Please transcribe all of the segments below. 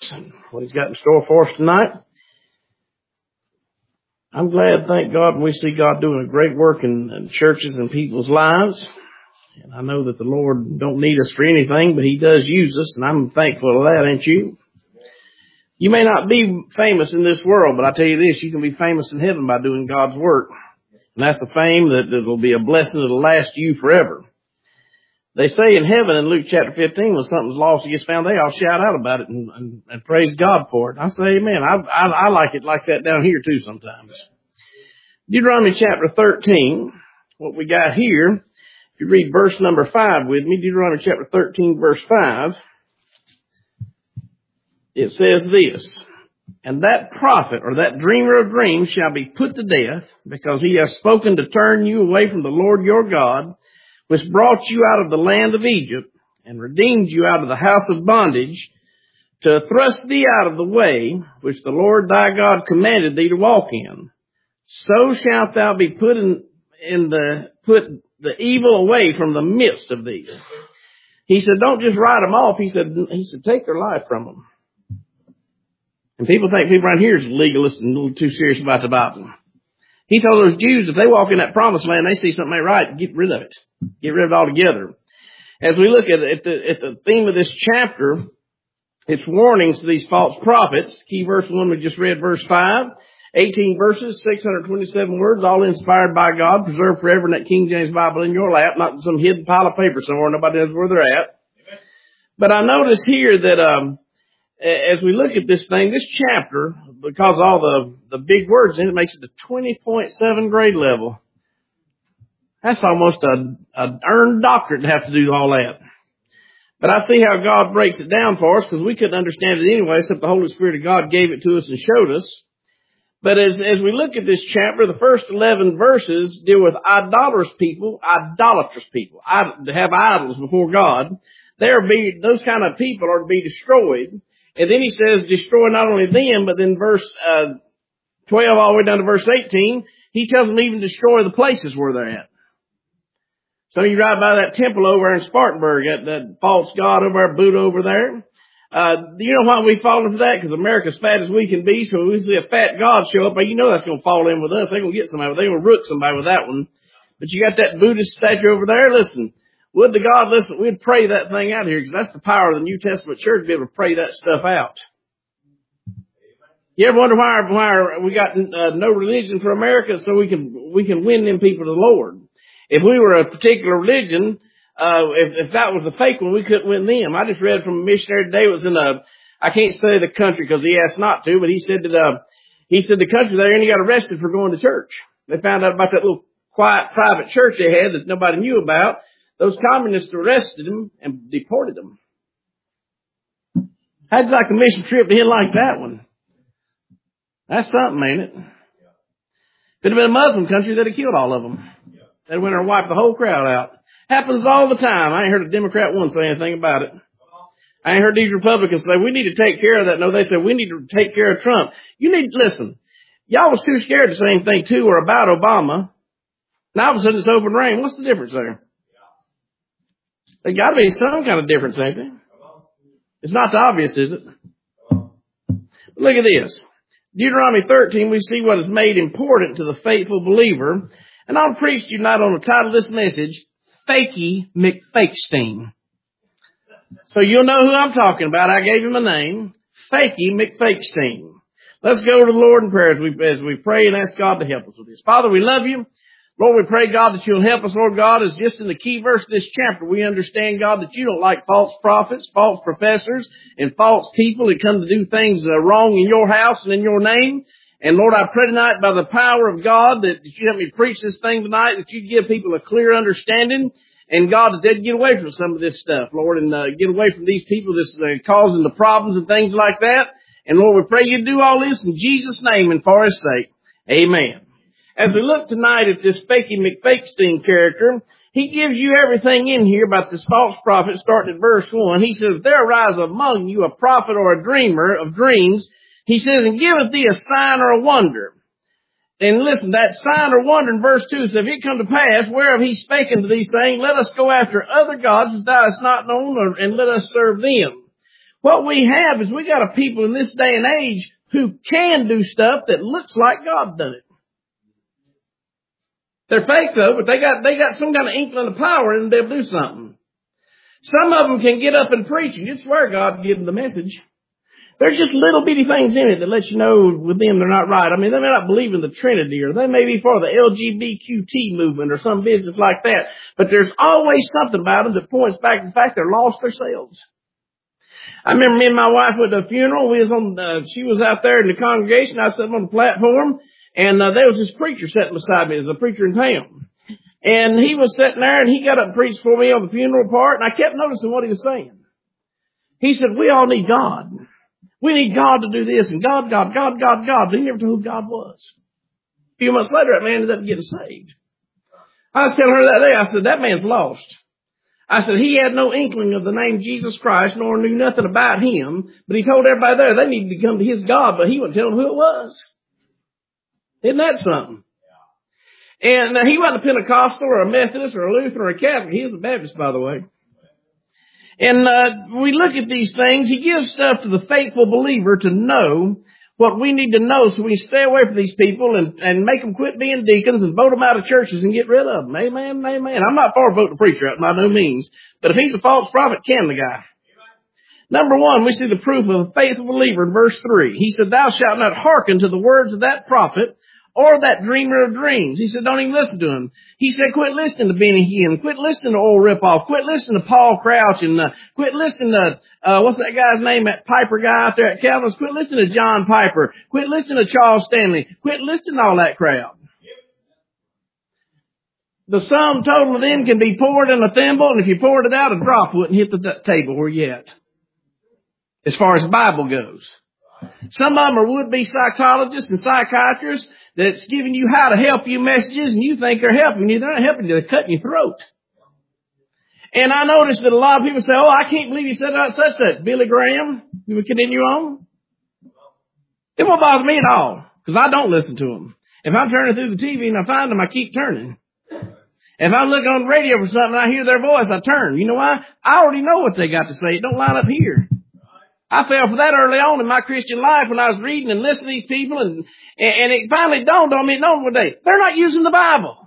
what he's got in store for us tonight. I'm glad, thank God, we see God doing a great work in churches and people's lives. And I know that the Lord don't need us for anything, but he does use us, and I'm thankful of that, ain't you? You may not be famous in this world, but I tell you this, you can be famous in heaven by doing God's work. And that's a fame that will be a blessing that will last you forever. They say in heaven in Luke chapter 15, when something's lost or gets found, they all shout out about it and praise God for it. I say amen. I like it like that down here too sometimes. Deuteronomy chapter 13, what we got here, if you read verse number 5 with me, Deuteronomy chapter 13 verse 5, it says this, "And that prophet or that dreamer of dreams shall be put to death, because he has spoken to turn you away from the Lord your God, which brought you out of the land of Egypt, and redeemed you out of the house of bondage, to thrust thee out of the way, which the Lord thy God commanded thee to walk in. So shalt thou be put the evil away from the midst of thee." He said, don't just write them off. He said, take their life from them. And people think people around here is legalists and a little too serious about the Bible. He told those Jews, if they walk in that promised land, they see something ain't right, get rid of it. Get rid of it altogether. As we look at the theme of this chapter, it's warnings to these false prophets. Key verse 1 we just read, verse 5. 18 verses, 627 words, all inspired by God, preserved forever in that King James Bible in your lap, not in some hidden pile of paper somewhere, nobody knows where they're at. Amen. But I notice here that as we look at this thing, this chapter, because all the big words in it, makes it the 20.7 grade level. That's almost an earned doctorate to have to do all that. But I see how God breaks it down for us, because we couldn't understand it anyway, except the Holy Spirit of God gave it to us and showed us. But as we look at this chapter, the first 11 verses deal with idolatrous people that have idols before God. Those kind of people are to be destroyed. And then he says, destroy not only them, but then verse 12 all the way down to verse 18, he tells them even destroy the places where they're at. Some of you ride by that temple over there in Spartanburg, that false god over there, Buddha over there. You know why we fall into that? Because America's fat as we can be, so when we see a fat god show up, you know that's going to fall in with us. They're going to get somebody. They're going to rook somebody with that one. But you got that Buddhist statue over there. Listen, would to God, listen, we'd pray that thing out here, because that's the power of the New Testament church to be able to pray that stuff out. You ever wonder why we got no religion for America? So we can win them people to the Lord. If we were a particular religion, if that was a fake one, we couldn't win them. I just read from a missionary today. It was in I can't say the country because he asked not to, but he said the country there, and he got arrested for going to church. They found out about that little quiet private church they had that nobody knew about. Those communists arrested him and deported him. How'd you like a mission trip to hit like that one? That's something, ain't it? If it had been a Muslim country, they'd have killed all of them. They'd went there and wiped the whole crowd out. Happens all the time. I ain't heard a Democrat once say anything about it. I ain't heard these Republicans say, we need to take care of that. No, they said, we need to take care of Trump. Listen, y'all was too scared to say anything to or about Obama. Now all of a sudden it's open reign. What's the difference there? There's got to be some kind of difference, ain't there? It's not the obvious, is it? Look at this. Deuteronomy 13, we see what is made important to the faithful believer. And I'll preach to you tonight on the title of this message, Fakey McFakestein. So you'll know who I'm talking about. I gave him a name, Fakey McFakestein. Let's go to the Lord in prayer as we pray and ask God to help us with this. Father, we love you. Lord, we pray, God, that you'll help us, Lord God, as just in the key verse of this chapter, we understand, God, that you don't like false prophets, false professors, and false people that come to do things wrong in your house and in your name. And Lord, I pray tonight by the power of God that you help me preach this thing tonight, that you give people a clear understanding, and God, that they'd get away from some of this stuff, Lord, and get away from these people that's causing the problems and things like that. And Lord, we pray you do all this in Jesus' name and for his sake. Amen. As we look tonight at this Fakey McFakestein character, he gives you everything in here about this false prophet, starting at verse 1. He says, if there arise among you a prophet or a dreamer of dreams, he says, and giveth thee a sign or a wonder. And listen, that sign or wonder in verse 2 says, if it come to pass, whereof he spake unto thee, saying, let us go after other gods which thou hast not known, and let us serve them. What we have is we got a people in this day and age who can do stuff that looks like God done it. They're fake though, but they got some kind of inkling of power and they'll do something. Some of them can get up and preach and you swear God give them the message. There's just little bitty things in it that let you know with them they're not right. I mean, they may not believe in the Trinity or they may be for the LGBTQ movement or some business like that. But there's always something about them that points back to the fact they're lost themselves. I remember me and my wife went to a funeral. She was out there in the congregation. I sat on the platform and there was this preacher sitting beside me. There's a preacher in town. And he was sitting there and he got up and preached for me on the funeral part and I kept noticing what he was saying. He said, we all need God. We need God to do this and God. But he never told who God was. A few months later, that man ended up getting saved. I was telling her that day, I said, that man's lost. I said, he had no inkling of the name Jesus Christ, nor knew nothing about him, but he told everybody there they needed to come to his God, but he wouldn't tell them who it was. Isn't that something? And he wasn't a Pentecostal or a Methodist or a Lutheran or a Catholic. He was a Baptist, by the way. And we look at these things. He gives stuff to the faithful believer to know what we need to know so we stay away from these people and make them quit being deacons and vote them out of churches and get rid of them. Amen, amen. I'm not for voting a preacher out by no means. But if he's a false prophet, can the guy? Number one, we see the proof of a faithful believer in verse 3. He said, thou shalt not hearken to the words of that prophet or that dreamer of dreams. He said, don't even listen to him. He said, quit listening to Benny Hinn. Quit listening to Oral Ripoff. Quit listening to Paul Crouch and quit listening to, what's that guy's name, that Piper guy out there at Calvin's? Quit listening to John Piper. Quit listening to Charles Stanley. Quit listening to all that crowd. The sum total of them can be poured in a thimble, and if you poured it out, a drop wouldn't hit the table where you at. As far as the Bible goes. Some of them are would-be psychologists and psychiatrists that's giving you how to help you messages and you think they're helping you. They're not helping you. They're cutting your throat. And I noticed that a lot of people say, oh, I can't believe you said that such. Billy Graham, you would continue on? It won't bother me at all because I don't listen to them. If I'm turning through the TV and I find them, I keep turning. If I'm looking on the radio for something and I hear their voice, I turn. You know why? I already know what they got to say. It don't line up here. I fell for that early on in my Christian life when I was reading and listening to these people and it finally dawned on me one day. They're not using the Bible.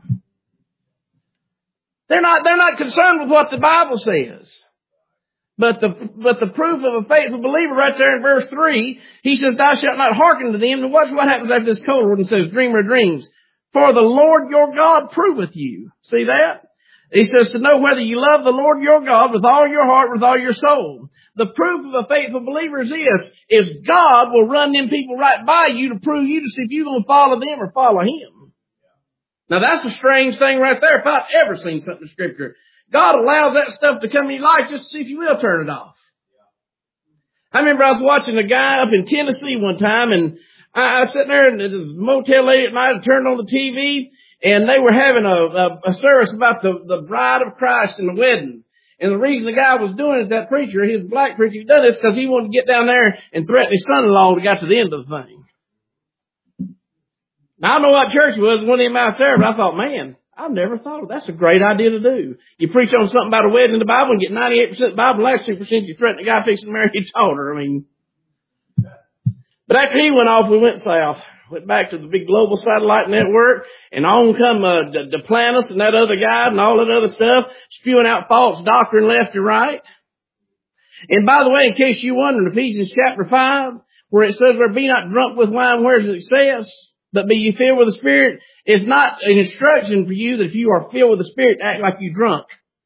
They're not concerned with what the Bible says. But the proof of a faithful believer right there in verse 3, he says, thou shalt not hearken to them. And watch what happens after this cold word and says, dreamer of dreams. For the Lord your God proveth you. See that? He says to know whether you love the Lord your God with all your heart, with all your soul. The proof of a faithful believer is God will run them people right by you to prove you to see if you're going to follow them or follow him. Now that's a strange thing right there if I've ever seen something in Scripture. God allows that stuff to come in your life just to see if you will turn it off. I remember I was watching a guy up in Tennessee one time and I was sitting there and this motel lady at night turned on the TV and they were having a service about the bride of Christ and the wedding. And the reason the guy was doing it, that preacher, his black preacher, he done this because he wanted to get down there and threaten his son-in-law to get to the end of the thing. Now, I don't know what church it was, one of them out there, but I thought, man, I've never thought of that's a great idea to do. You preach on something about a wedding in the Bible and get 98% of the Bible, last 2% you threaten the guy fixing to marry his daughter. I mean, but after he went off, we went south. Went back to the big global satellite network, and on come Duplantis and that other guy and all that other stuff, spewing out false doctrine left and right. And by the way, in case you wonder, in Ephesians chapter 5, where it says, where be not drunk with wine whereas it says, but be ye filled with the Spirit, it's not an instruction for you that if you are filled with the Spirit, act like you're drunk.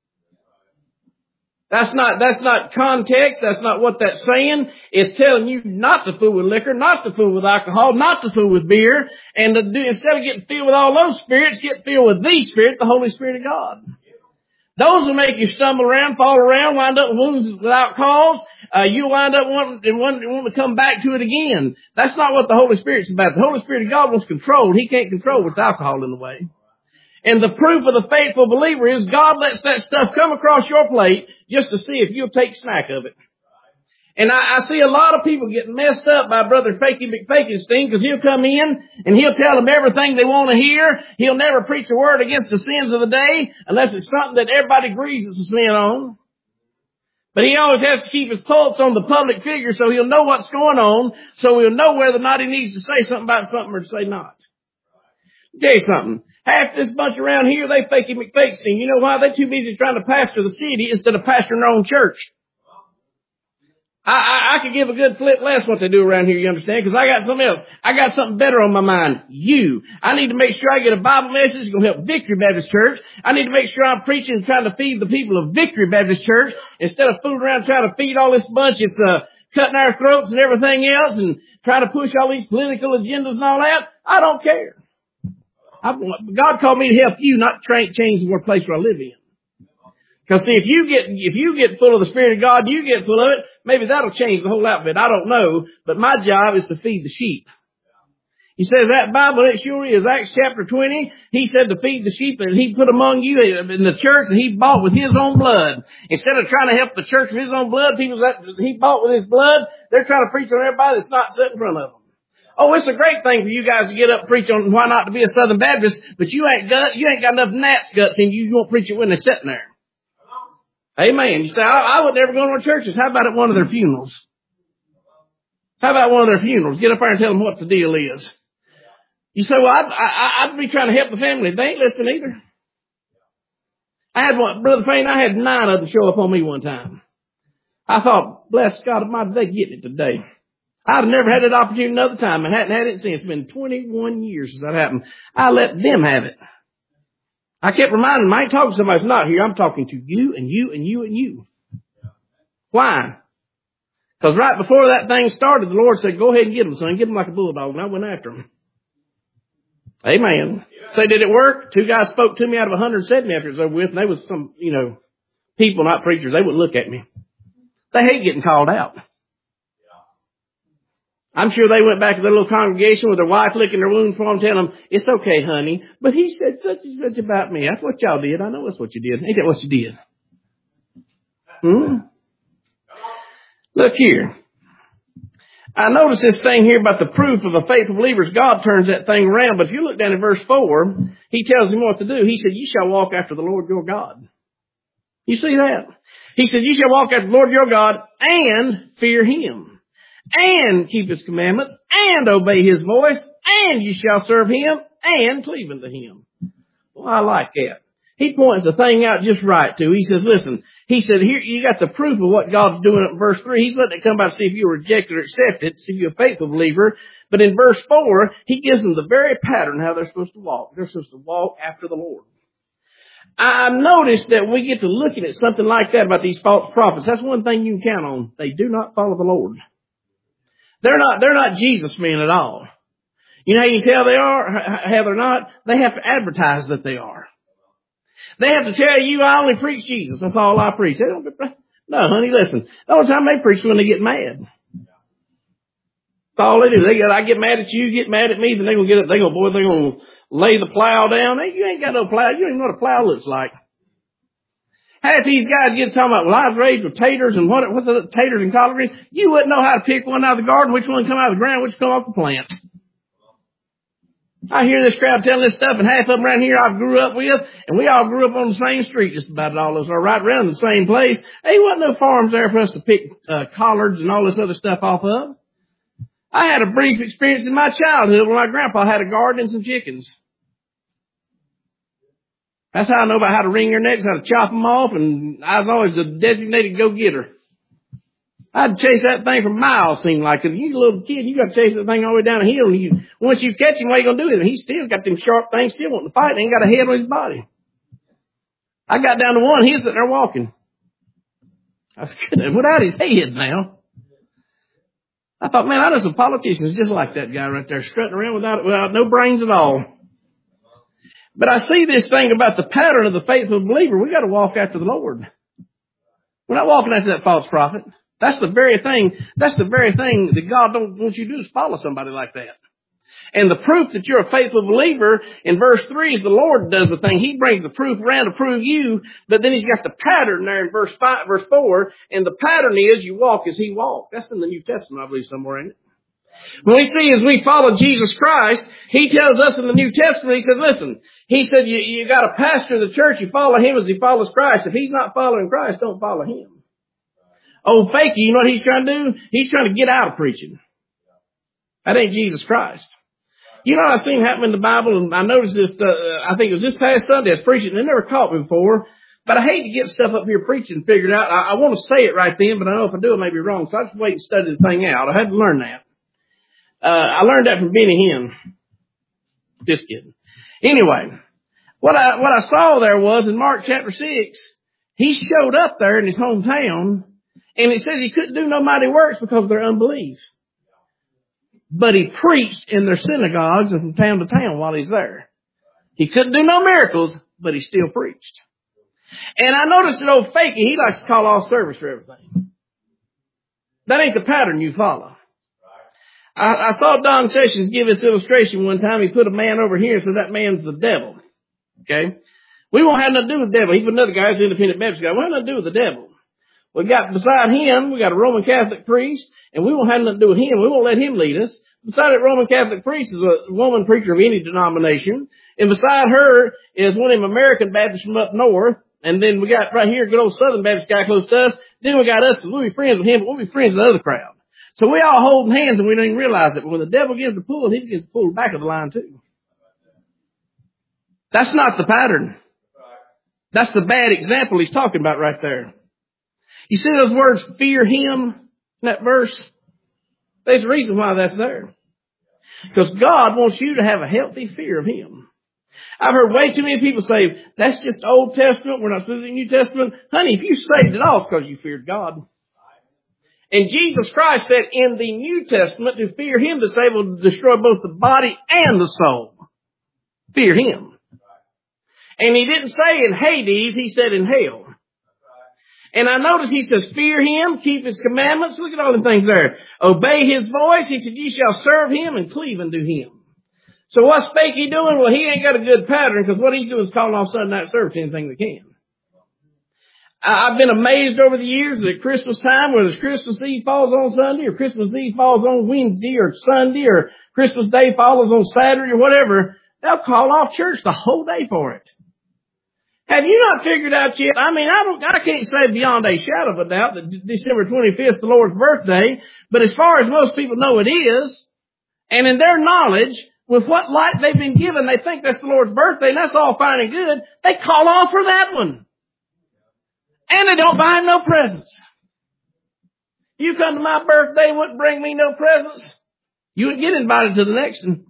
That's not context. That's not what that's saying. It's telling you not to fool with liquor, not to fool with alcohol, not to fool with beer, and to do, instead of getting filled with all those spirits, get filled with the Spirit, the Holy Spirit of God. Those will make you stumble around, fall around, wind up with wounds without cause. You wind up wanting to come back to it again. That's not what the Holy Spirit's about. The Holy Spirit of God wants control. He can't control with alcohol in the way. And the proof of the faithful believer is God lets that stuff come across your plate just to see if you'll take snack of it. And I see a lot of people getting messed up by Brother Fakey McFakenstein because he'll come in and he'll tell them everything they want to hear. He'll never preach a word against the sins of the day unless it's something that everybody agrees it's a sin on. But he always has to keep his pulse on the public figure so he'll know what's going on, so he'll know whether or not he needs to say something about something or to say not. I'll tell you something. Half this bunch around here, they fakey McFakestein. You know why? They're too busy trying to pastor the city instead of pastoring their own church. I could give a good flip less what they do around here, you understand? Because I got something else. I got something better on my mind. You. I need to make sure I get a Bible message that's going to help Victory Baptist Church. I need to make sure I'm preaching and trying to feed the people of Victory Baptist Church instead of fooling around trying to feed all this bunch that's cutting our throats and everything else and trying to push all these political agendas and all that. I don't care. God called me to help you, not change the place where I live in. Because see, if you get full of the Spirit of God, you get full of it, maybe that'll change the whole outfit. I don't know, but my job is to feed the sheep. He says that Bible, it sure is. Acts chapter 20, he said to feed the sheep that he put among you in the church that he bought with his own blood. Instead of trying to help the church with his own blood, people that he bought with his blood, they're trying to preach on everybody that's not sitting in front of them. Oh, it's a great thing for you guys to get up and preach on why not to be a Southern Baptist, but you ain't got enough gnats guts in you. You won't preach it when they're sitting there. Amen. You say, I would never go to one churches. How about at one of their funerals? How about one of their funerals? Get up there and tell them what the deal is. You say, well, I'd be trying to help the family. They ain't listening either. I had one, Brother Payne, I had 9 of them show up on me one time. I thought, bless God Almighty, they getting it today. I'd have never had that opportunity another time and hadn't had it since. It's been 21 years since that happened. I let them have it. I kept reminding them, I ain't talking to somebody who's not here. I'm talking to you and you and you and you. Why? Because right before that thing started, the Lord said, go ahead and get them, son. Get them like a bulldog. And I went after them. Amen. Say, did it work? 2 guys spoke to me out of 170 after it was over with. And they was some, people, not preachers. They wouldn't look at me. They hate getting called out. I'm sure they went back to their little congregation with their wife licking their wounds for them, telling them, it's okay, honey. But he said such and such about me. That's what y'all did. I know that's what you did. Ain't that what you did? Look here. I notice this thing here about the proof of a faithful believer. God turns that thing around. But if you look down in verse 4, he tells him what to do. He said, you shall walk after the Lord your God. You see that? He said, you shall walk after the Lord your God and fear him. And keep his commandments, and obey his voice, and you shall serve him, and cleave unto him. Well, I like that. He points the thing out just right, too. He says, listen, he said, here, you got the proof of what God's doing in verse 3. He's letting it come by to see if you reject it or accept it, see if you're a faithful believer. But in verse 4, he gives them the very pattern how they're supposed to walk. They're supposed to walk after the Lord. I noticed that we get to looking at something like that about these false prophets. That's one thing you can count on. They do not follow the Lord. They're not Jesus men at all. You know how you can tell they are, how they're not? They have to advertise that they are. They have to tell you, I only preach Jesus. That's all I preach. They don't, no, honey, listen. The only time they preach is when they get mad. That's all they do. I get mad at you, get mad at me, then they're going to lay the plow down. Hey, you ain't got no plow. You don't even know what a plow looks like. Half these guys get talking about, well, I was raised with taters and what's it, taters and collard greens. You wouldn't know how to pick one out of the garden, which one come out of the ground, which come off the plant. I hear this crowd telling this stuff, and half of them around here I grew up with, and we all grew up on the same street, just about all of us are right around the same place. There wasn't no farms there for us to pick collards and all this other stuff off of. I had a brief experience in my childhood when my grandpa had a garden and some chickens. That's how I know about how to wring their necks, how to chop them off, and I was always a designated go-getter. I'd chase that thing for miles, seemed like. Cause you a little kid, you got to chase that thing all the way down a hill, and once you catch him, what are you going to do with him? He's still got them sharp things, still wanting to fight, and ain't got a head on his body. I got down to one, he was sitting there walking. I was without his head now. I thought, man, I know some politicians just like that guy right there, strutting around without no brains at all. But I see this thing about the pattern of the faithful believer. We got to walk after the Lord. We're not walking after that false prophet. That's the very thing that God don't want you to do is follow somebody like that. And the proof that you're a faithful believer in verse 3 is the Lord does the thing. He brings the proof around to prove you, but then he's got the pattern there in verse 4, and the pattern is you walk as he walked. That's in the New Testament, I believe, somewhere in it. When we see as we follow Jesus Christ, he tells us in the New Testament, he said, listen, he said, you got a pastor of the church, you follow him as he follows Christ. If he's not following Christ, don't follow him. Old Fakey, you know what he's trying to do? He's trying to get out of preaching. That ain't Jesus Christ. You know what I've seen happen in the Bible, and I noticed this, I think it was this past Sunday I was preaching, and it never caught me before, but I hate to get stuff up here preaching figured out. I want to say it right then, but I know if I do it may be wrong, so I just wait and study the thing out. I had to learn that. I learned that from Benny Hinn. Just kidding. Anyway, what I saw there was in Mark chapter 6, he showed up there in his hometown, and it says he couldn't do no mighty works because of their unbelief. But he preached in their synagogues and from town to town while he's there. He couldn't do no miracles, but he still preached. And I noticed that old Fakey, he likes to call off service for everything. That ain't the pattern you follow. I saw Don Sessions give this illustration one time. He put a man over here and said that man's the devil. Okay? We won't have nothing to do with the devil. He put another guy, who's an independent Baptist guy. We won't have nothing to do with the devil. We got beside him, we got a Roman Catholic priest, and we won't have nothing to do with him. We won't let him lead us. Beside that Roman Catholic priest is a woman preacher of any denomination, and beside her is one of them American Baptists from up north, and then we got right here a good old Southern Baptist guy close to us. Then we got us, we'll be friends with him, but we'll be friends with the other crowd. So we all holding hands and we don't even realize it. But when the devil begins to pull, he begins to pull the back of the line too. That's not the pattern. That's the bad example he's talking about right there. You see those words, fear him, in that verse? There's a reason why that's there. Because God wants you to have a healthy fear of him. I've heard way too many people say, that's just Old Testament, we're not supposed to do New Testament. Honey, if you saved at all, it's because you feared God. And Jesus Christ said in the New Testament to fear him that's able to destroy both the body and the soul. Fear him. And he didn't say in Hades, he said in hell. And I notice he says, fear him, keep his commandments. Look at all the things there. Obey his voice. He said, ye shall serve him and cleave unto him. So what's Fakey doing? Well, he ain't got a good pattern because what he's doing is calling off Sunday night service to anything that can. I've been amazed over the years that at Christmas time, whether it's Christmas Eve falls on Sunday or Christmas Eve falls on Wednesday or Sunday or Christmas Day falls on Saturday or whatever, they'll call off church the whole day for it. Have you not figured out yet? I mean, I can't say beyond a shadow of a doubt that December 25th is the Lord's birthday, but as far as most people know it is, and in their knowledge, with what light they've been given, they think that's the Lord's birthday, and that's all fine and good. They call off for that one. And they don't buy him no presents. You come to my birthday and wouldn't bring me no presents, you wouldn't get invited to the next one.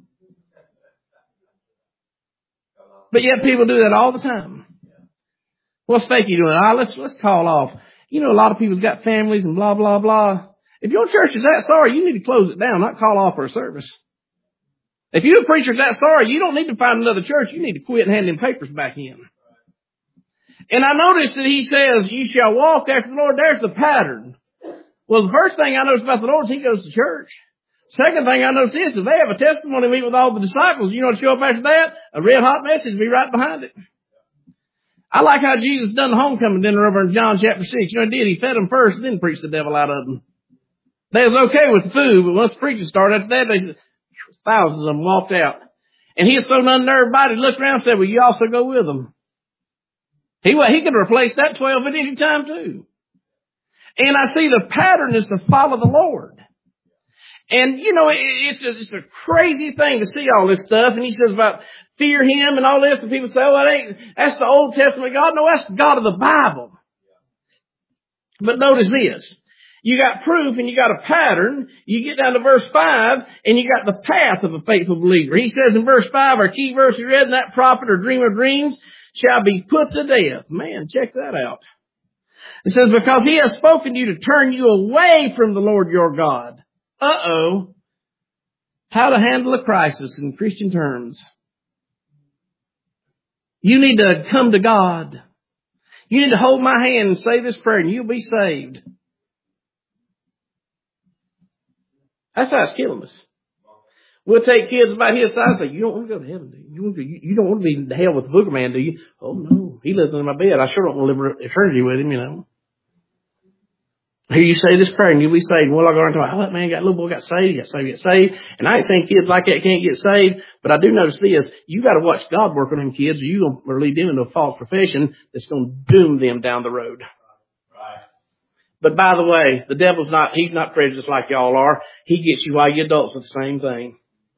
But yet people do that all the time. What's Fakey doing? Let's call off. You know, a lot of people's got families and blah, blah, blah. If your church is that sorry, you need to close it down, not call off for a service. If your preacher's that sorry, you don't need to find another church. You need to quit and hand them papers back in. And I noticed that he says, you shall walk after the Lord. There's the pattern. Well, the first thing I noticed about the Lord is he goes to church. Second thing I noticed is if they have a testimony meet with all the disciples, you know what show up after that? A red hot message will be right behind it. I like how Jesus done the homecoming dinner over in John chapter 6. You know what he did? He fed them first and then preached the devil out of them. They was okay with the food, but once the preaching started, after that, they said, thousands of them walked out. And he was so unnerved by it, he looked around and said, well, you also go with them. He could replace that 12 at any time too. And I see the pattern is to follow the Lord. And, you know, it's a crazy thing to see all this stuff. And he says about fear him and all this. And people say, oh, that's the Old Testament God. No, that's the God of the Bible. But notice this. You got proof and you got a pattern. You get down to verse 5 and you got the path of a faithful believer. He says in verse 5, our key verse we read, and that prophet or dreamer of dreams shall be put to death. Man, check that out. It says, because he has spoken to you to turn you away from the Lord your God. Uh-oh. How to handle a crisis in Christian terms. You need to come to God. You need to hold my hand and say this prayer and you'll be saved. That's how it's killing us. We'll take kids about his size and say, you don't want to go to heaven, do you? You don't want to be in hell with the booger man, do you? Oh, no. He lives in my bed. I sure don't want to live eternity with him, you know. Here you say this prayer and you'll be saved. Well, I go around and talk, oh, that man got, little boy got saved, he got saved, he got saved. And I ain't saying kids like that can't get saved, but I do notice this. You got to watch God work on them kids or you're going to lead them into a false profession that's going to doom them down the road. Right. But by the way, the devil's he's not prejudiced like y'all are. He gets you while you adults with the same thing.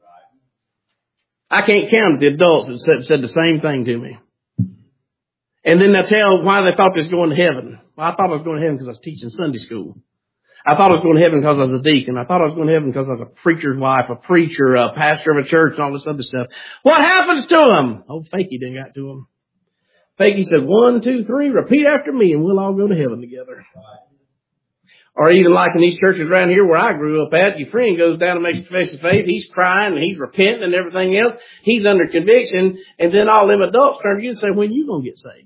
I can't count the adults that said the same thing to me. And then they'll tell why they thought they was going to heaven. Well, I thought I was going to heaven because I was teaching Sunday school. I thought I was going to heaven because I was a deacon. I thought I was going to heaven because I was a preacher's wife, a preacher, a pastor of a church, and all this other stuff. What happens to them? Oh, Fakey didn't got to them. Fakey said, 1, 2, 3, repeat after me, and we'll all go to heaven together. Or even like in these churches around here where I grew up at, your friend goes down and makes a confession of faith. He's crying and he's repenting and everything else. He's under conviction. And then all them adults turn to you and say, when you going to get saved?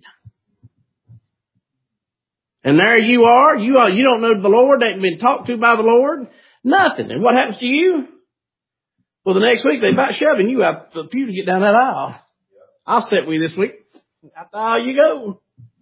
And there you are. You don't know the Lord. They ain't been talked to by the Lord. Nothing. And what happens to you? Well, the next week they about shoving you out the pew to get down that aisle. I'll sit with you this week. Out the aisle you go.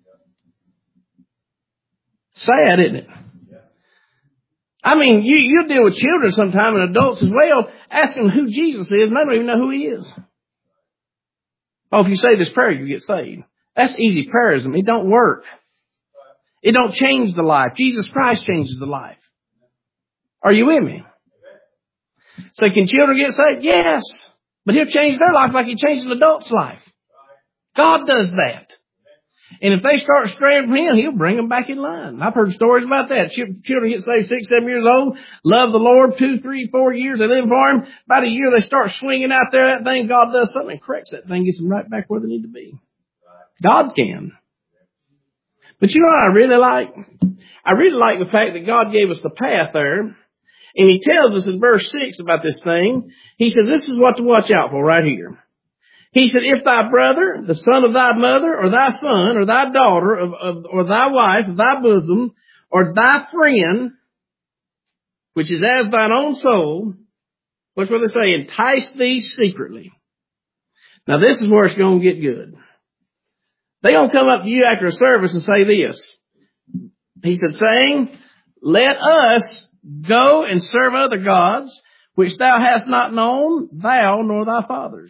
Sad, isn't it? I mean, you deal with children sometime and adults as well, ask them who Jesus is, and they don't even know who he is. Oh, if you say this prayer, you get saved. That's easy prayerism. It don't work. It don't change the life. Jesus Christ changes the life. Are you with me? So can children get saved? Yes. But he'll change their life like he changed an adult's life. God does that. And if they start straying from him, he'll bring them back in line. I've heard stories about that. Children get saved 6, 7 years old, love the Lord 2, 3, 4 years. They live for him. About a year, they start swinging out there. That thing, God does something and corrects that thing, gets them right back where they need to be. God can. But you know what I really like? I really like the fact that God gave us the path there. And he tells us in verse 6 about this thing. He says, this is what to watch out for right here. He said, if thy brother, the son of thy mother, or thy son, or thy daughter, or thy wife, of thy bosom, or thy friend, which is as thine own soul, what's what they say, entice thee secretly. Now this is where it's going to get good. They're going to come up to you after a service and say this. He said, saying, let us go and serve other gods, which thou hast not known, thou nor thy fathers.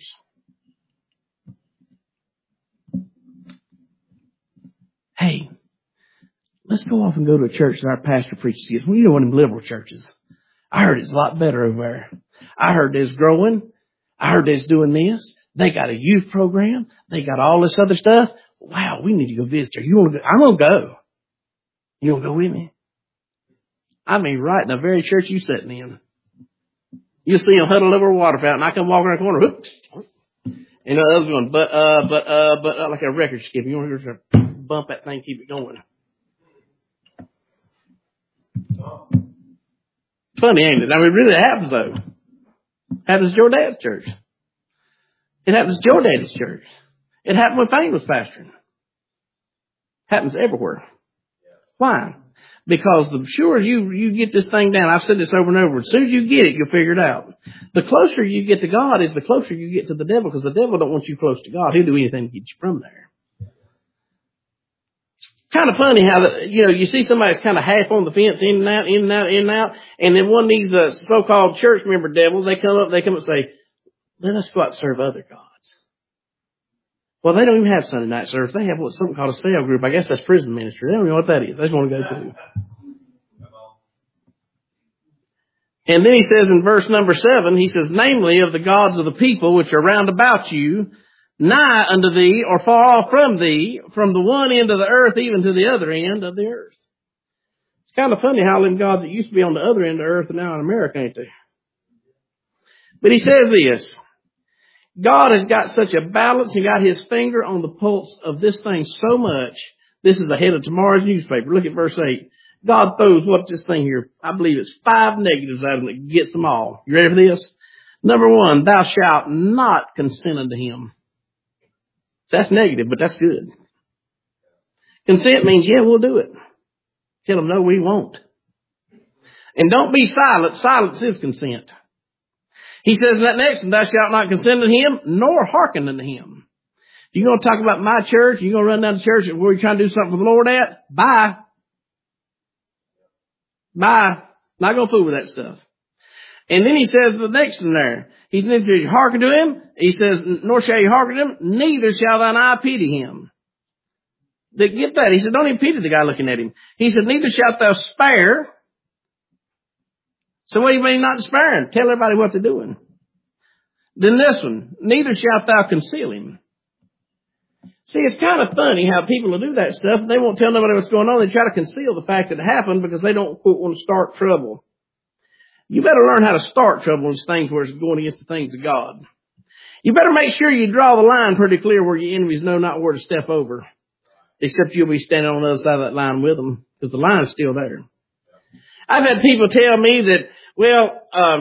Hey, let's go off and go to a church that our pastor preaches against. Well, you know one of them liberal churches. I heard it's a lot better over there. I heard it's growing. I heard it's doing this. They got a youth program. They got all this other stuff. Wow, we need to go visit her. You want to go? I'm going to go. You want to go with me? I mean, right in the very church you sitting in. You'll see them huddled over a water fountain. I come walking around the corner. Whoops. And the other's going, but like a record skip. You want to bump that thing, keep it going. Funny, ain't it? I mean, really, it happens though. It happens at your dad's church. It happens at your daddy's church. It happened when Payne was pastoring. Happens everywhere. Why? Because the sure as you get this thing down, I've said this over and over, as soon as you get it, you'll figure it out. The closer you get to God is the closer you get to the devil, because the devil don't want you close to God. He'll do anything to get you from there. It's kind of funny how you see somebody that's kind of half on the fence, in and out, in and out, in and out, and then one of these so-called church member devils, they come up and say, let us go out and serve other gods. Well, they don't even have Sunday night service. They have something called a cell group. I guess that's prison ministry. They don't know what that is. They just want to go to. And then he says in verse number 7, he says, namely of the gods of the people which are round about you, nigh unto thee or far off from thee, from the one end of the earth even to the other end of the earth. It's kind of funny how them gods that used to be on the other end of the earth are now in America, ain't they? But he says this. God has got such a balance. He got his finger on the pulse of this thing so much. This is ahead of tomorrow's newspaper. Look at verse 8. God throws what's this thing here? I believe it's 5 negatives at him that gets them all. You ready for this? Number 1, thou shalt not consent unto him. That's negative, but that's good. Consent means, yeah, we'll do it. Tell them, no, we won't. And don't be silent. Silence is consent. He says that next, and thou shalt not consent unto him, nor hearken unto him. If you're going to talk about my church, you're going to run down to church where you're trying to do something for the Lord at, bye. Bye. Not going to fool with that stuff. And then he says the next one there, he says, you hearken to him. He says, nor shall you hearken to him, neither shall thine eye pity him. Get that. He said, don't even pity the guy looking at him. He said, neither shalt thou spare. So what do you mean not sparing? Tell everybody what they're doing. Then this one, neither shalt thou conceal him. See, it's kind of funny how people will do that stuff. They won't tell nobody what's going on. They try to conceal the fact that it happened because they don't want to start trouble. You better learn how to start trouble in things where it's going against the things of God. You better make sure you draw the line pretty clear where your enemies know not where to step over. Except you'll be standing on the other side of that line with them because the line's still there. I've had people tell me that, well,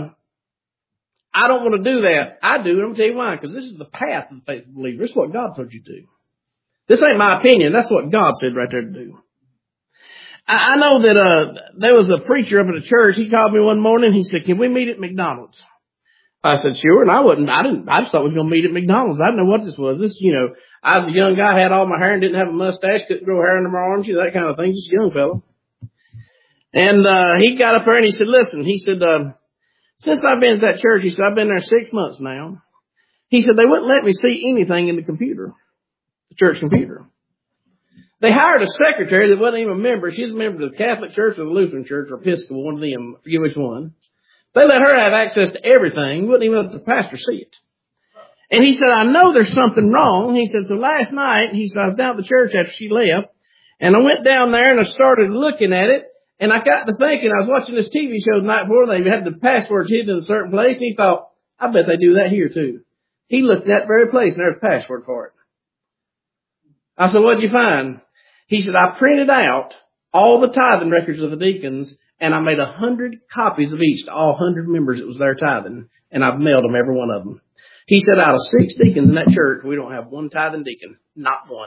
I don't want to do that. I do, and I'm going to tell you why. Because this is the path of the faithful believer. This is what God told you to do. This ain't my opinion. That's what God said right there to do. I know that there was a preacher up at a church. He called me one morning. He said, can we meet at McDonald's? I said, sure. And I just thought we was going to meet at McDonald's. I didn't know what this was. This, I was a young guy, had all my hair and didn't have a mustache, couldn't grow hair in my arms, that kind of thing, just a young fellow. And he got up there and he said, listen, he said, since I've been at that church, he said, I've been there 6 months now. He said, they wouldn't let me see anything in the computer, the church computer. They hired a secretary that wasn't even a member. She's a member of the Catholic Church or the Lutheran Church or Episcopal, one of them, I forget which one. They let her have access to everything, wouldn't even let the pastor see it. And he said, I know there's something wrong. He said, so last night, he said, I was down at the church after she left, and I went down there and I started looking at it, and I got to thinking, I was watching this TV show the night before, they had the passwords hidden in a certain place, and he thought, I bet they do that here too. He looked at that very place, and there's a password for it. I said, what'd you find? He said, I printed out all the tithing records of the deacons, and I made 100 copies of each to all 100 members that was there tithing, and I've mailed them, every one of them. He said, out of 6 deacons in that church, we don't have one tithing deacon. Not one.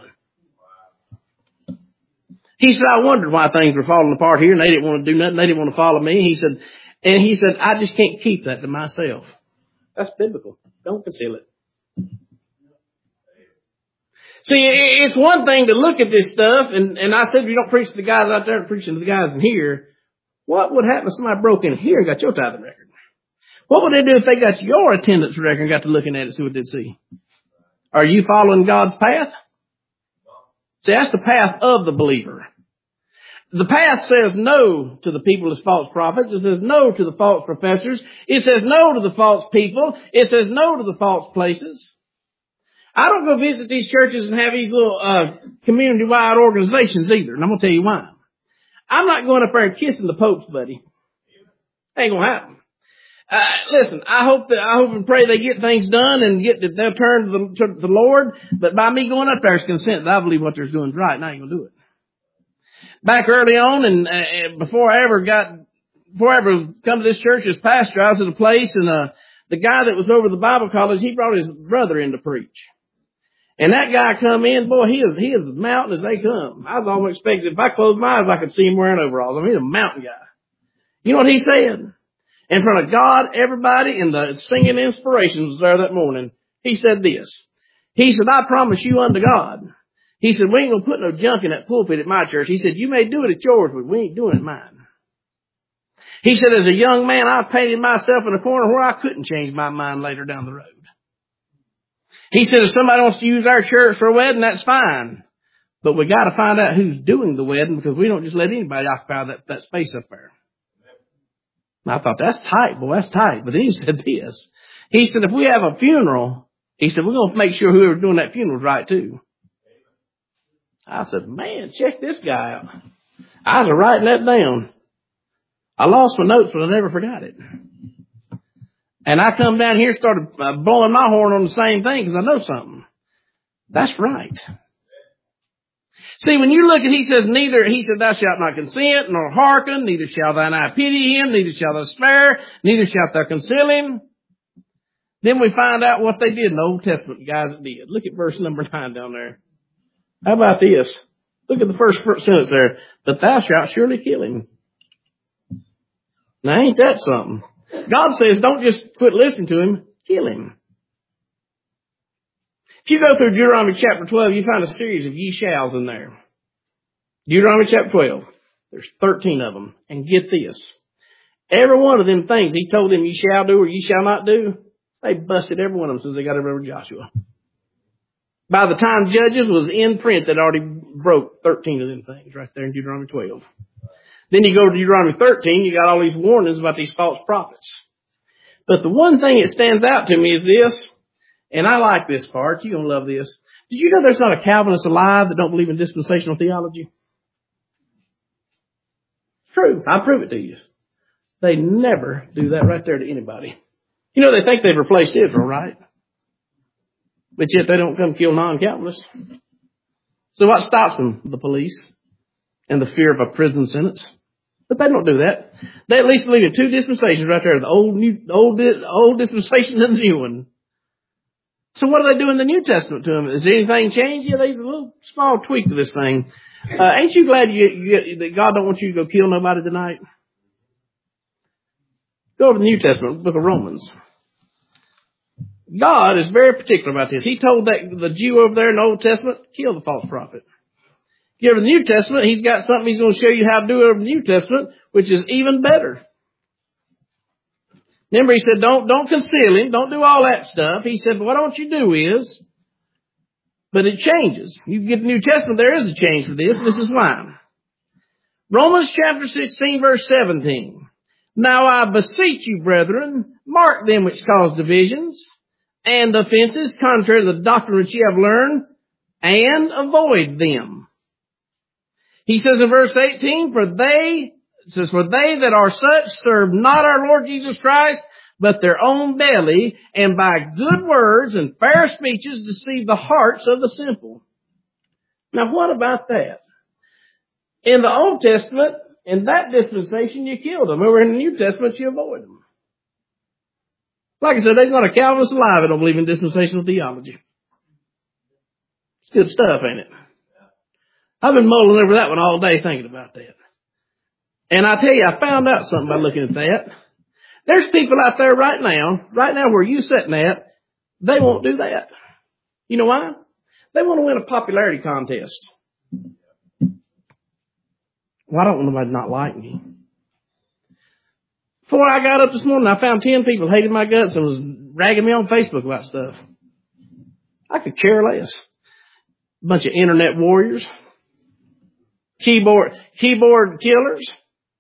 He said, I wondered why things were falling apart here, and they didn't want to do nothing. They didn't want to follow me. He said, I just can't keep that to myself. That's biblical. Don't conceal it. See, it's one thing to look at this stuff, and I said, if you don't preach to the guys out there, preaching to the guys in here, what would happen if somebody broke in here and got your tithing record? What would they do if they got your attendance record and got to looking at it, see what they'd see? Are you following God's path? See, that's the path of the believer. The path says no to the people as false prophets. It says no to the false professors. It says no to the false people. It says no to the false places. I don't go visit these churches and have these little community-wide organizations either, and I'm going to tell you why. I'm not going up there and kissing the popes, buddy. Ain't going to happen. Listen, I hope and pray they get things done and they'll turn to the Lord. But by me going up there is consent that I believe what they're doing is right, and I ain't gonna do it. Back early on, and before I ever come to this church as pastor, I was at a place, and the guy that was over the Bible college, he brought his brother in to preach. And that guy come in, boy, he is as mountain as they come. I was almost expecting, if I closed my eyes, I could see him wearing overalls. I mean, he's a mountain guy. You know what he said? In front of God, everybody, and the singing inspirations was there that morning. He said this. He said, I promise you unto God. He said, we ain't going to put no junk in that pulpit at my church. He said, you may do it at yours, but we ain't doing it at mine. He said, as a young man, I painted myself in a corner where I couldn't change my mind later down the road. He said, if somebody wants to use our church for a wedding, that's fine. But we got to find out who's doing the wedding, because we don't just let anybody occupy that space up there. I thought, that's tight, boy, that's tight. But then he said this. He said, if we have a funeral, he said, we're going to make sure whoever's doing that funeral is right too. I said, man, check this guy out. I was writing that down. I lost my notes, but I never forgot it. And I come down here and started blowing my horn on the same thing because I know something. That's right. See, when you look at, he said, thou shalt not consent, nor hearken, neither shall thine eye pity him, neither shalt thou spare, neither shalt thou conceal him. Then we find out what they did in the Old Testament, the guys that did. Look at verse number 9 down there. How about this? Look at the first sentence there. But thou shalt surely kill him. Now ain't that something? God says don't just quit listening to him, kill him. If you go through Deuteronomy chapter 12, you find a series of ye shalls in there. Deuteronomy chapter 12. There's 13 of them. And get this. Every one of them things he told them ye shall do or ye shall not do, they busted every one of them since they got over Joshua. By the time Judges was in print, they'd already broke 13 of them things right there in Deuteronomy 12. Then you go to Deuteronomy 13, you got all these warnings about these false prophets. But the one thing that stands out to me is this, and I like this part, you're going to love this. Did you know there's not a Calvinist alive that don't believe in dispensational theology? True. I'll prove it to you. They never do that right there to anybody. You know, they think they've replaced Israel, right? But yet they don't come kill non-Calvinists. So what stops them? The police and the fear of a prison sentence. But they don't do that. They at least believe in two dispensations right there, the old dispensation and the new one. So what do they do in the New Testament to them? Is anything changed? Yeah, there's a little small tweak to this thing. Ain't you glad that God don't want you to go kill nobody tonight? Go to the New Testament, book of Romans. God is very particular about this. He told the Jew over there in the Old Testament, kill the false prophet. If you go to the New Testament, he's got something he's going to show you how to do over the New Testament, which is even better. Remember, he said, don't conceal him. Don't do all that stuff. He said, but what I want you to do is, but it changes. You get the New Testament, there is a change for this. This is why. Romans chapter 16, verse 17. Now I beseech you, brethren, mark them which cause divisions and offenses contrary to the doctrine which ye have learned, and avoid them. He says in verse 18, for they that are such serve not our Lord Jesus Christ, but their own belly, and by good words and fair speeches deceive the hearts of the simple. Now what about that? In the Old Testament, in that dispensation, you killed them. Over in the New Testament, you avoid them. Like I said, there's not a Calvinist alive that don't believe in dispensational theology. It's good stuff, ain't it? I've been mulling over that one all day thinking about that. And I tell you, I found out something by looking at that. There's people out there right now where you sitting at, they won't do that. You know why? They want to win a popularity contest. Well, I don't want nobody not like me. Before I got up this morning, I found 10 people hated my guts and was ragging me on Facebook about stuff. I could care less. A bunch of internet warriors. Keyboard killers.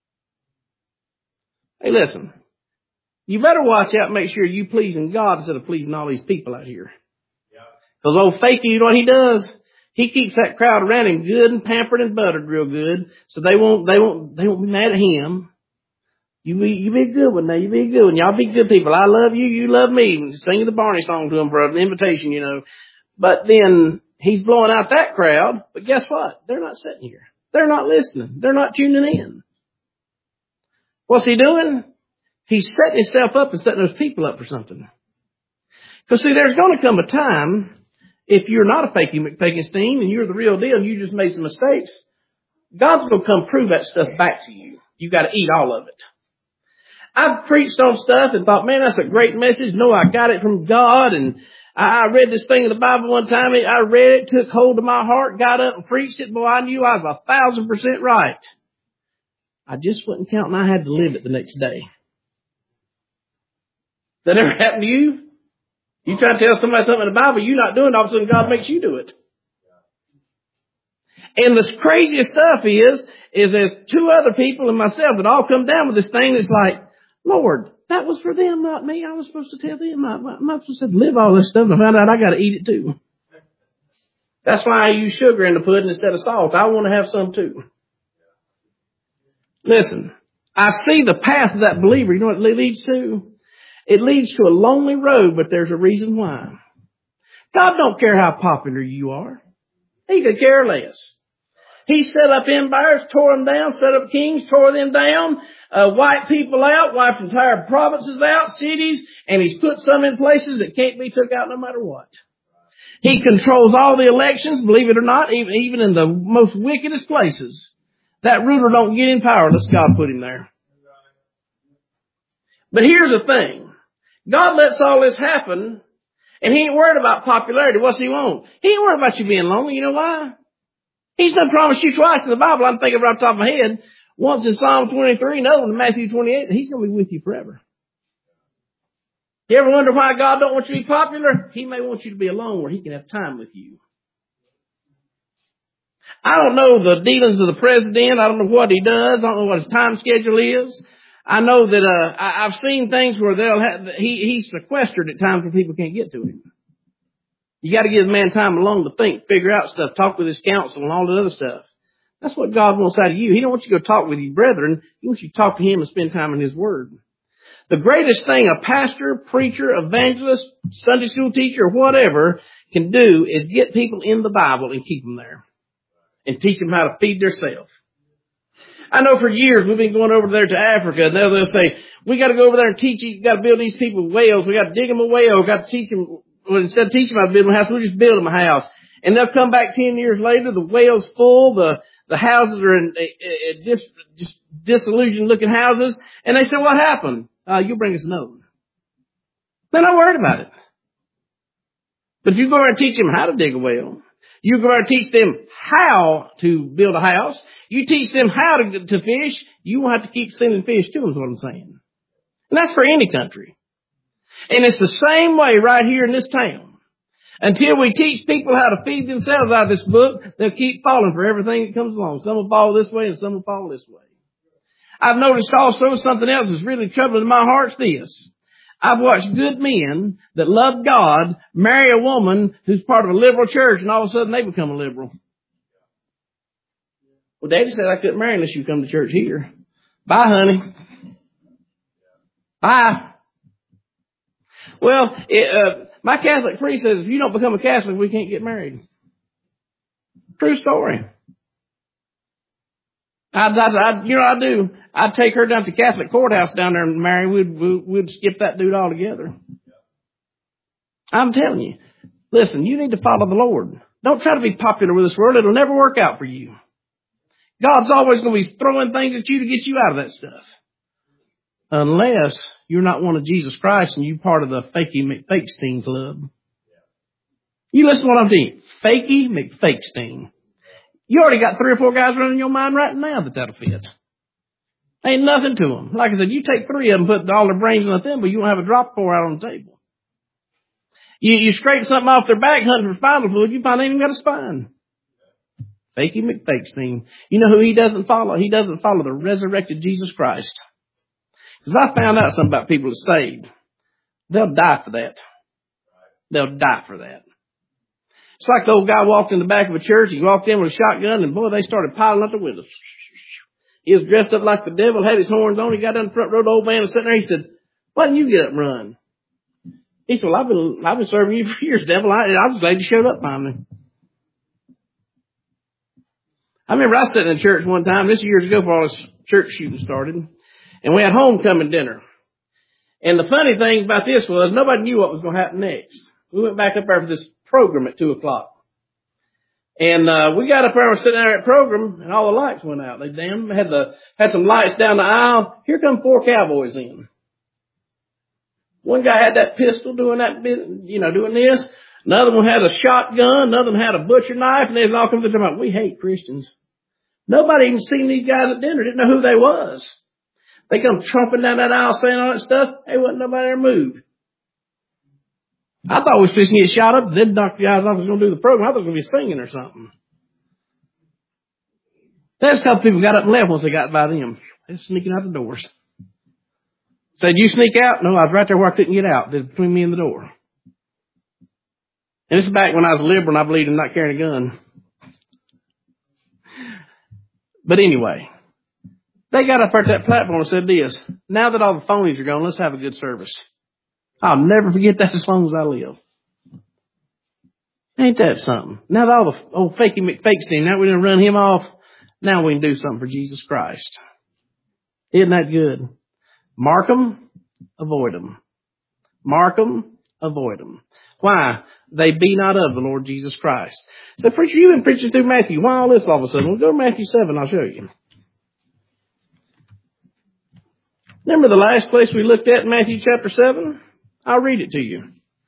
Hey, listen. You better watch out and make sure you pleasing God instead of pleasing all these people out here. Because old Fakey, you know what he does? He keeps that crowd around him good and pampered and buttered real good, so they won't be mad at him. You be a good one now. You be a good one. Y'all be good people. I love you. You love me. Sing the Barney song to him for an invitation, you know. But then he's blowing out that crowd. But guess what? They're not sitting here. They're not listening. They're not tuning in. What's he doing? He's setting himself up and setting those people up for something. Because see, there's going to come a time, if you're not a fakey McFakenstein and you're the real deal and you just made some mistakes, God's going to come prove that stuff back to you. You got to eat all of it. I've preached on stuff and thought, man, that's a great message. No, I got it from God. And I read this thing in the Bible one time. I read it, took hold of my heart, got up and preached it. Boy, I knew I was 1,000% right. I just wasn't counting. I had to live it the next day. That ever happened to you? You try to tell somebody something in the Bible you're not doing, all of a sudden God makes you do it. And the craziest stuff is there's two other people and myself that all come down with this thing that's like, Lord, that was for them, not me. I was supposed to tell them. I'm not supposed to live all this stuff and find out I got to eat it too. That's why I use sugar in the pudding instead of salt. I want to have some too. Listen, I see the path of that believer. You know what it leads to? It leads to a lonely road, but there's a reason why. God don't care how popular you are. He could care less. He set up empires, tore them down, set up kings, tore them down, wiped people out, wiped entire provinces out, cities, and he's put some in places that can't be took out no matter what. He controls all the elections, believe it or not, even in the most wickedest places. That ruler don't get in power unless God put him there. But here's the thing. God lets all this happen, and he ain't worried about popularity. What's he want? He ain't worried about you being lonely. You know why? He's done promised you twice in the Bible. I'm thinking right off the top of my head. Once in Psalm 23, another one in Matthew 28. He's going to be with you forever. You ever wonder why God don't want you to be popular? He may want you to be alone where He can have time with you. I don't know the dealings of the president. I don't know what he does. I don't know what his time schedule is. I know that I've seen things where he's sequestered at times where people can't get to him. You got to give the man time alone to think, figure out stuff, talk with his counsel and all that other stuff. That's what God wants out of you. He don't want you to go talk with your brethren. He wants you to talk to Him and spend time in His Word. The greatest thing a pastor, preacher, evangelist, Sunday school teacher, or whatever can do is get people in the Bible and keep them there. And teach them how to feed themselves. I know for years we've been going over there to Africa, and they'll say, we got to go over there and teach you, got to build these people whales, we got to dig them a whale, got to teach them, well, instead of teaching them how to build them a house, we'll just build them a house. And they'll come back 10 years later, the whale's full, the houses are in just disillusioned looking houses, and they say, what happened? You'll bring us another one. They're not worried about it. But if you go over and teach them how to dig a whale, you go and teach them how to build a house. You teach them how to fish. You won't have to keep sending fish to them, is what I'm saying. And that's for any country. And it's the same way right here in this town. Until we teach people how to feed themselves out of this book, they'll keep falling for everything that comes along. Some will fall this way and some will fall this way. I've noticed also something else that's really troubling my heart's this. I've watched good men that love God marry a woman who's part of a liberal church, and all of a sudden they become a liberal. Well, Daddy said I couldn't marry unless you come to church here. Bye, honey. Bye. Well, my Catholic priest says if you don't become a Catholic, we can't get married. True story. I do. I'd take her down to the Catholic courthouse down there and marry. We'd skip that dude altogether. I'm telling you. Listen, you need to follow the Lord. Don't try to be popular with this world. It'll never work out for you. God's always going to be throwing things at you to get you out of that stuff. Unless you're not one of Jesus Christ and you're part of the Fakey McFakestein club. You listen to what I'm telling you. Fakey McFakestein. You already got 3 or 4 guys running your mind right now that'll fit. Ain't nothing to them. Like I said, you take 3 of them, put all their brains in the thimble, you won't have a drop pour out on the table. You scrape something off their back hunting for spinal fluid, you find they ain't even got a spine. Fakey McFakestein. You know who he doesn't follow? He doesn't follow the resurrected Jesus Christ. Because I found out something about people that saved. They'll die for that. They'll die for that. It's like the old guy walked in the back of a church. He walked in with a shotgun, and boy, they started piling up the windows. He was dressed up like the devil, had his horns on. He got down the front row. The old man was sitting there. He said, "Why didn't you get up and run?" He said, "Well, I've been serving you for years, devil. I was glad you showed up finally." I remember I was sitting in church one time, this years ago before all this church shooting started, and we had homecoming dinner. And the funny thing about this was nobody knew what was going to happen next. We went back up there for this program at 2:00. And we got up there and sitting there at program, and all the lights went out. They had some lights down the aisle. Here come 4 cowboys in. One guy had that pistol doing that, doing this. Another one had a shotgun. Another one had a butcher knife. And they was all coming to them about, we hate Christians. Nobody even seen these guys at dinner. Didn't know who they was. They come trumping down that aisle saying all that stuff. Hey, wasn't nobody there moved. I thought we was fixing to get shot up. Then knock the guys off was going to do the program. I thought we was going to be singing or something. There's a couple people got up and left once they got by them. They was sneaking out the doors. Said, you sneak out? No, I was right there where I couldn't get out. They're between me and the door. And this is back when I was liberal and I believed in not carrying a gun. But anyway, they got up there at that platform and said this, now that all the phonies are gone, let's have a good service. I'll never forget that as long as I live. Ain't that something? Now that all the old Fakey McFakestein, now we done run him off, now we can do something for Jesus Christ. Isn't that good? Mark 'em, avoid 'em. Mark 'em, avoid 'em. Why? They be not of the Lord Jesus Christ. So, preacher, you've been preaching through Matthew. Why all this all of a sudden? We'll go to Matthew 7. I'll show you. Remember the last place we looked at in Matthew chapter 7? I'll read it to you.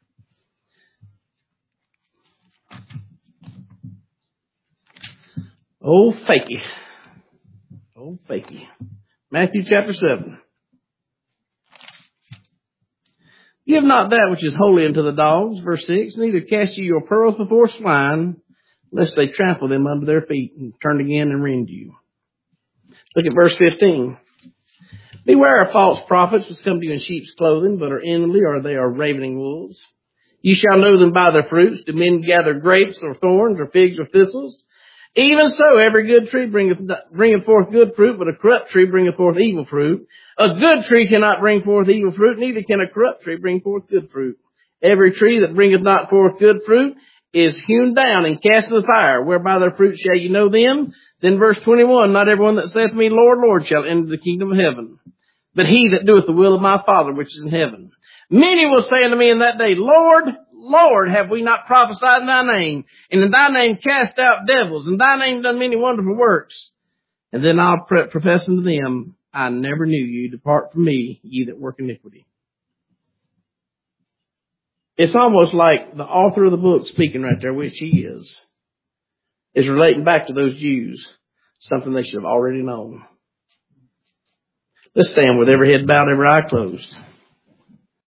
Oh, Fakey. Oh, Fakey. Matthew chapter 7. Give not that which is holy unto the dogs, verse 6, neither cast ye your pearls before swine, lest they trample them under their feet and turn again and rend you. Look at verse 15. Beware of false prophets which come to you in sheep's clothing, but are inwardly, or they are ravening wolves. You shall know them by their fruits. Do men gather grapes or thorns, or figs or thistles? Even so, every good tree bringeth forth good fruit, but a corrupt tree bringeth forth evil fruit. A good tree cannot bring forth evil fruit, neither can a corrupt tree bring forth good fruit. Every tree that bringeth not forth good fruit is hewn down and cast into the fire. Whereby their fruit shall ye know them? Then verse 21, not everyone that saith to me, Lord, Lord, shall enter the kingdom of heaven, but he that doeth the will of my Father which is in heaven. Many will say unto me in that day, Lord, Lord, have we not prophesied in thy name, and in thy name cast out devils, and thy name done many wonderful works? And then I'll profess unto them, I never knew you. Depart from me, ye that work iniquity. It's almost like the author of the book speaking right there, which he is relating back to those Jews, something they should have already known. Let's stand with every head bowed, every eye closed.